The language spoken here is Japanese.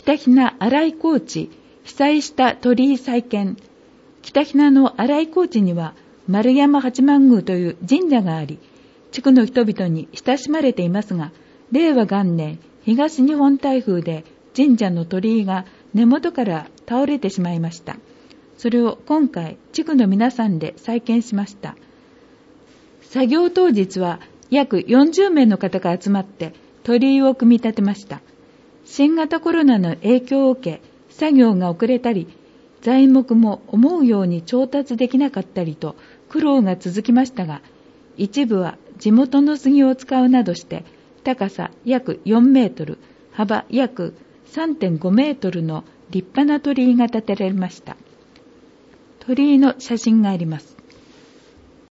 北ひな新井高地被災した鳥居再建。北ひなの新井高地には丸山八幡宮という神社があり、地区の人々に親しまれていますが、令和元年東日本台風で神社の鳥居が根元から倒れてしまいました。それを今回地区の皆さんで再建しました。作業当日は約40名の方が集まって鳥居を組み立てました。新型コロナの影響を受け、作業が遅れたり、材木も思うように調達できなかったりと苦労が続きましたが、一部は地元の杉を使うなどして高さ約4メートル、幅約 3.5 メートルの立派な鳥居が建てられました。鳥居の写真があります。